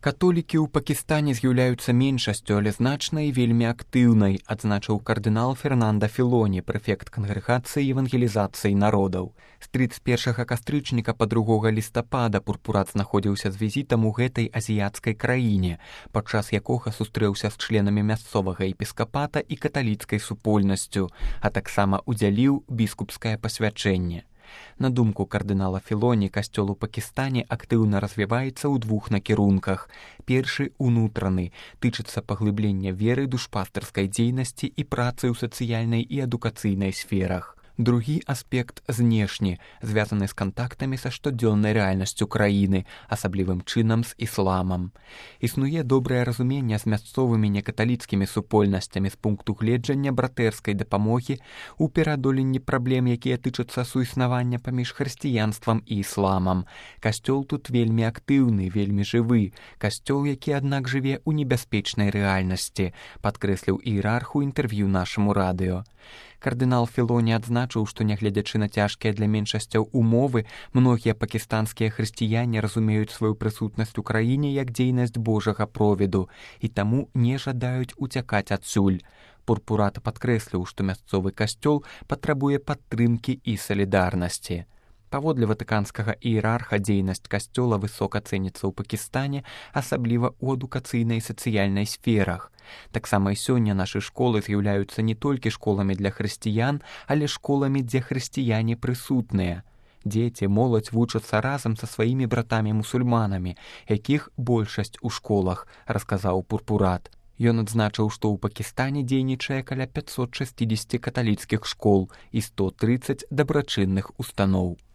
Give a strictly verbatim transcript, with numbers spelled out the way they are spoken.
Католікі ў Пакістане з'яўляюцца меншасцю, але значнай і вельмі актыўнай, адзначыў кардынал Фернанда Філоні, прэфект кангрэгацыі евангелізацыі народаў. З трыццаць першага кастрычніка па другога лістапада Пурпурат знаходзіўся з візітам у гэтай азіяцкай краіне, падчас якога сустрэўся з членамі мясцовага епіскапата і каталіцкай супольнасцю, а таксама удзяліў біскупскае пасвячэнне. На думку кардынала Філоні, касцёл у Пакістане актыўна развіваецца ў двух накірунках. Першы, унутраны, тычыцца паглыблення веры, душпастырскай дзейнасці і працы ў сацыяльнай і адукацыйнай сферах. Другі аспект знешні, звязаны з кантактамі са штодзённай рэальнасцю краіны, асаблівым чынам з ісламам. Існуе добрае разуменне з мясцовымі некаталіцкімі супольнасцямі з пункту гледжання братэрскай дапамогі ў пераадоленні праблем, якія тычацца суіснавання паміж хрысціянствам і ісламам. Касцёл тут вельмі актыўны, вельмі жывы. Касцёл, які, аднак, жыве ў небяспечнай рэальнасці, падкрэсліў іерарх у інтэрв'ю нашаму радыё. Кардынал Філоні адзначыў, што нягледзячы на цяжкія для меншасцяў умовы, многія пакістанскія хрысціяне разумеюць сваю прысутнасць у краіне як дзейнасць Божага провіду і таму не жадаюць уцякаць адсюль. Пурпурат падкрэсліў, што мясцовы касцёл патрабуе падтрымкі і салідарнасці. Паводле ватыканскага іерарха дзейнасць касцёла высока цэніцца ў Пакістане, асабліва ў адукацыйнай і сацыяльнай сферах. Таксама і сёння нашы школы з'яўляюцца не толькі школамі для хрысціян, але школамі, дзе хрысціяне прысутныя. Дзеці, моладзь вучацца разам са сваімі братамі-мусульманамі, якіх большасць у школах, расказаў Пурпурат. Ён адзначыў, што ў Пакістане дзейнічае каля пяцьсот шэсцьдзесят каталіцкіх школ і сто трыццаць дабрачынных устаноў.